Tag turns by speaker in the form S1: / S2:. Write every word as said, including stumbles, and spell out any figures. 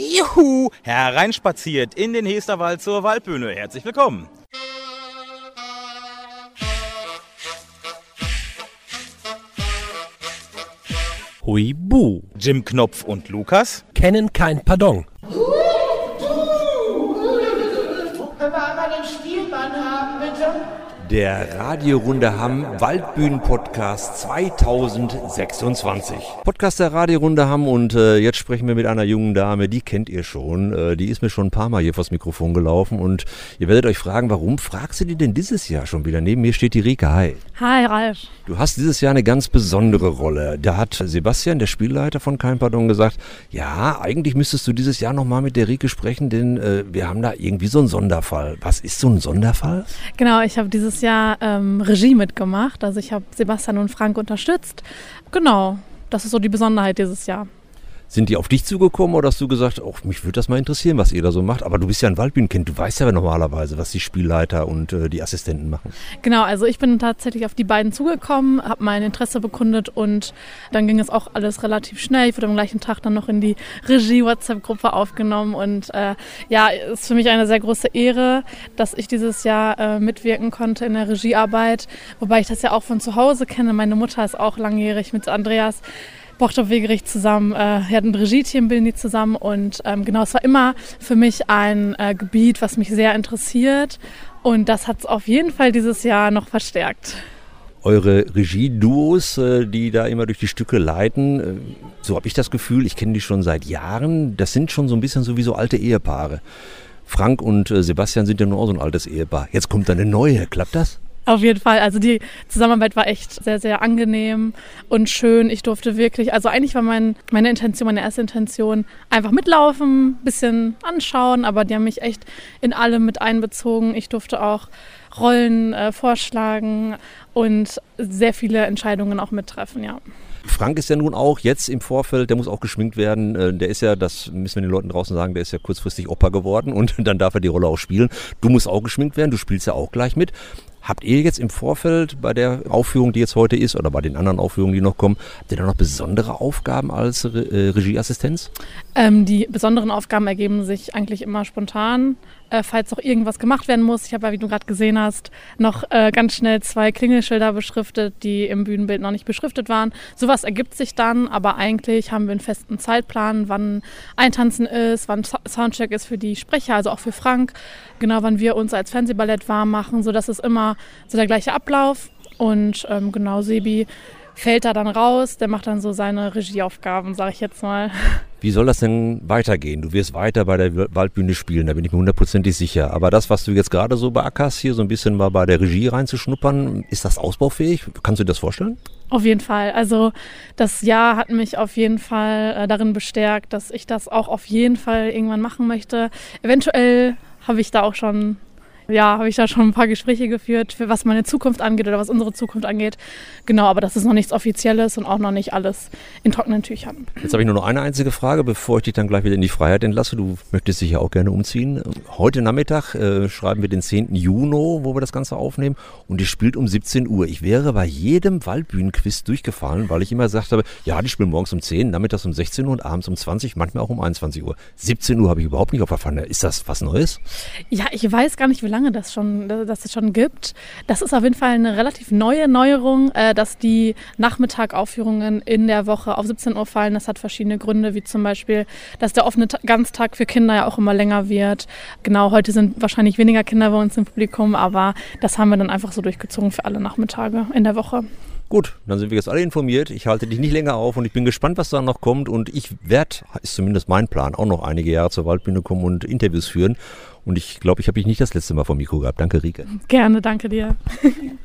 S1: Juhu, hereinspaziert in den Hesterwald zur Waldbühne. Herzlich willkommen.
S2: Huibu.
S1: Jim Knopf und Lukas
S2: Kennen kein Pardon.
S3: Können wir einmal den Spielmann haben, bitte?
S2: Der Radiorunde Hamm Waldbühnen-Podcast zweitausendsechsundzwanzig. Podcast der Radiorunde Hamm und äh, jetzt sprechen wir mit einer jungen Dame, die kennt ihr schon. Äh, die ist mir schon ein paar Mal hier vors Mikrofon gelaufen und ihr werdet euch fragen, warum fragst du die denn dieses Jahr schon wieder? Neben mir steht die Rike. Hi.
S4: Hi, Ralf.
S2: Du hast dieses Jahr eine ganz besondere Rolle. Da hat Sebastian, der Spielleiter von Kein Pardon, gesagt, ja, eigentlich müsstest du dieses Jahr nochmal mit der Rike sprechen, denn äh, wir haben da irgendwie so einen Sonderfall. Was ist so ein Sonderfall?
S4: Genau, ich habe dieses Jahr ähm, Regie mitgemacht. Also ich habe Sebastian und Frank unterstützt. Genau, das ist so die Besonderheit dieses Jahr.
S2: Sind die auf dich zugekommen oder hast du gesagt, oh, mich würde das mal interessieren, was ihr da so macht? Aber du bist ja ein Waldbühnenkind, du weißt ja normalerweise, was die Spielleiter und äh, die Assistenten machen.
S4: Genau, also ich bin tatsächlich auf die beiden zugekommen, habe mein Interesse bekundet und dann ging es auch alles relativ schnell. Ich wurde am gleichen Tag dann noch in die Regie-WhatsApp-Gruppe aufgenommen und äh, ja, es ist für mich eine sehr große Ehre, dass ich dieses Jahr äh, mitwirken konnte in der Regiearbeit, wobei ich das ja auch von zu Hause kenne. Meine Mutter ist auch langjährig mit Andreas Bochtop-Wegerich zusammen, äh, wir hatten ein Regie-Team, bilden die zusammen und ähm, genau, es war immer für mich ein äh, Gebiet, was mich sehr interessiert und das hat es auf jeden Fall dieses Jahr noch verstärkt.
S2: Eure Regie-Duos, äh, die da immer durch die Stücke leiten, äh, so habe ich das Gefühl, ich kenne die schon seit Jahren, das sind schon so ein bisschen so wie so alte Ehepaare. Frank und äh, Sebastian sind ja nur auch so ein altes Ehepaar. Jetzt kommt da eine neue, klappt das?
S4: Auf jeden Fall, also die Zusammenarbeit war echt sehr, sehr angenehm und schön. Ich durfte wirklich, also eigentlich war mein, meine Intention, meine erste Intention, einfach mitlaufen, ein bisschen anschauen, aber die haben mich echt in allem mit einbezogen. Ich durfte auch Rollen äh, vorschlagen und sehr viele Entscheidungen auch mittreffen, ja.
S2: Frank ist ja nun auch jetzt im Vorfeld, der muss auch geschminkt werden. Der ist ja, das müssen wir den Leuten draußen sagen, der ist ja kurzfristig Opa geworden und dann darf er die Rolle auch spielen. Du musst auch geschminkt werden, du spielst ja auch gleich mit. Habt ihr jetzt im Vorfeld bei der Aufführung, die jetzt heute ist, oder bei den anderen Aufführungen, die noch kommen, habt ihr da noch besondere Aufgaben als Re- äh, Regieassistenz?
S4: Ähm, die besonderen Aufgaben ergeben sich eigentlich immer spontan, äh, falls noch irgendwas gemacht werden muss. Ich habe ja, wie du gerade gesehen hast, noch äh, ganz schnell zwei Klingelschilder beschriftet, die im Bühnenbild noch nicht beschriftet waren. Sowas ergibt sich dann, aber eigentlich haben wir einen festen Zeitplan, wann Eintanzen ist, wann Soundcheck ist für die Sprecher, also auch für Frank. Genau, wann wir uns als Fernsehballett warm machen, sodass es immer so der gleiche Ablauf. Und ähm, genau, Sebi fällt da dann raus, der macht dann so seine Regieaufgaben, sage ich jetzt mal.
S2: Wie soll das denn weitergehen? Du wirst weiter bei der Waldbühne spielen, da bin ich mir hundertprozentig sicher. Aber das, was du jetzt gerade so beackerst, hier so ein bisschen mal bei der Regie reinzuschnuppern, ist das ausbaufähig? Kannst du dir das vorstellen?
S4: Auf jeden Fall. Also das Jahr hat mich auf jeden Fall äh, darin bestärkt, dass ich das auch auf jeden Fall irgendwann machen möchte. Eventuell habe ich da auch schon, ja, habe ich da schon ein paar Gespräche geführt, für was meine Zukunft angeht oder was unsere Zukunft angeht. Genau, aber das ist noch nichts Offizielles und auch noch nicht alles in trockenen Tüchern.
S2: Jetzt habe ich nur noch eine einzige Frage, bevor ich dich dann gleich wieder in die Freiheit entlasse. Du möchtest dich ja auch gerne umziehen. Heute Nachmittag äh, schreiben wir den zehnten Juni, wo wir das Ganze aufnehmen und die spielt um siebzehn Uhr. Ich wäre bei jedem Waldbühnenquiz durchgefallen, weil ich immer gesagt habe, ja, die spielen morgens um zehn, nachmittags um sechzehn Uhr und abends um zwanzig, manchmal auch um einundzwanzig Uhr. siebzehn Uhr habe ich überhaupt nicht auf der Pfanne. Ist das was Neues?
S4: Ja, ich weiß gar nicht, wie lange das schon, dass es schon gibt. Das ist auf jeden Fall eine relativ neue Neuerung, äh, dass die Nachmittag-Aufführungen in der Woche auf siebzehn Uhr fallen. Das hat verschiedene Gründe, wie zum Beispiel, dass der offene Ta- Ganztag für Kinder ja auch immer länger wird. Genau, heute sind wahrscheinlich weniger Kinder bei uns im Publikum, aber das haben wir dann einfach so durchgezogen für alle Nachmittage in der Woche.
S2: Gut, dann sind wir jetzt alle informiert. Ich halte dich nicht länger auf und ich bin gespannt, was da noch kommt. Und ich werde, ist zumindest mein Plan, auch noch einige Jahre zur Waldbühne kommen und Interviews führen. Und ich glaube, ich habe dich nicht das letzte Mal vom Mikro gehabt. Danke, Rike.
S4: Gerne, danke dir.